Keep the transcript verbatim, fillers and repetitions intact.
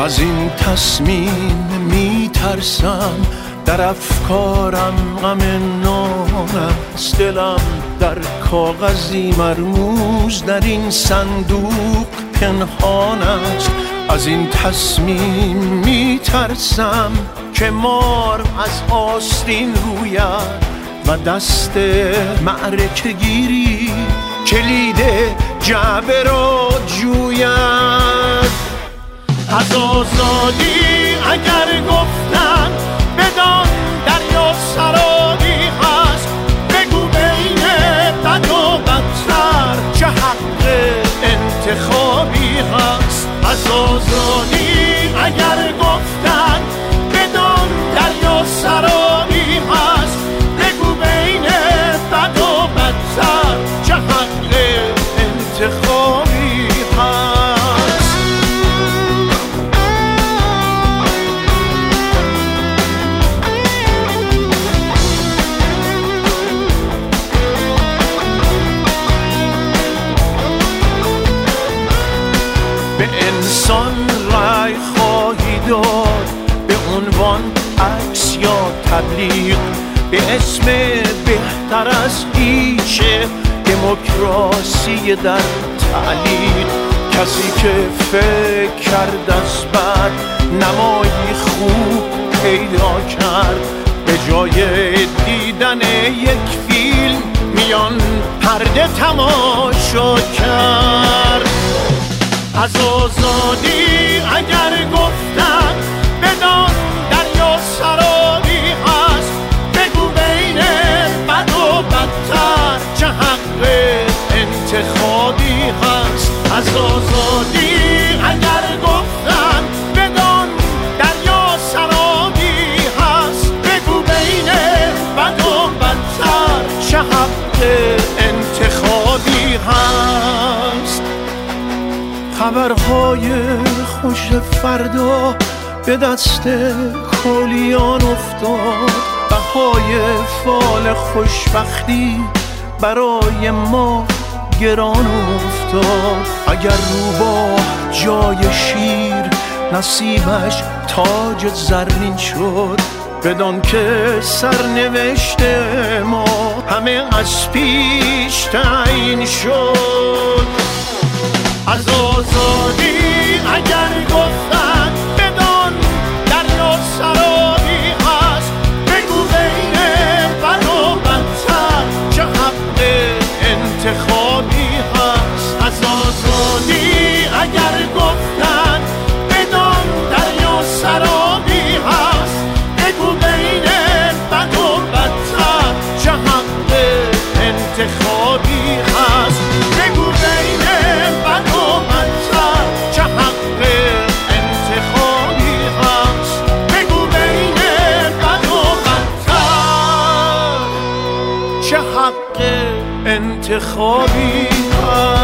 از این تصمیم میترسم، در افکارم غم نان است، دلم در کاغذی مرموز در این صندوق پنهان است. از این تصمیم میترسم که مار از آستین روید و دست معرکه گیری کلید جعبه را جوید. از آزادی اگر گفتن بدان دریا سرابی هست، بگو بین بد و بدتر چه حق انتخابی هست. از آزادی اگر گفتن بدان دریا سرابی هست، بگو بین بد و بدتر چه حق انتخابی هست. به انسان رای خواهی داد به عنوان عکس یا تبلیغ، به اسم بهتر از هیچ دموکراسی در تعلیق. کسی که فکر کرد از بد نمایی خوب پیدا کرد، به جای دیدن یک فیلم میان پرده تماشا کرد. از آزادی اگر گفتن بدان دریا سرابی هست، بگو بین بد و بدتر چه حق انتخابی هست. از آزادی اگر گفتن بدان دریا سرابی هست، بگو بین بد و بدتر چه حق انتخابی هست. خبرهای خوش فردا به دست کولیان افتاد، بهای فال خوشبختی برای ما گران افتاد. اگر روباه جای شیر نصیبش تاج زرین شد، بدان که سرنوشت ما همه از پیش تعیین شد. از آزادی اگر گفتن بدان دریا سرابی هست، بگو بین بد و بدتر چه حق انتخابی هست. از آزادی اگر گفتن بدان دریا سرابی هست، بگو بین بد و بدتر چه حق انتخابی هست. بگو بین بد و بدتر چه حق انتخابی هست. بگو بین بد و بدتر چه حق انتخابی هست.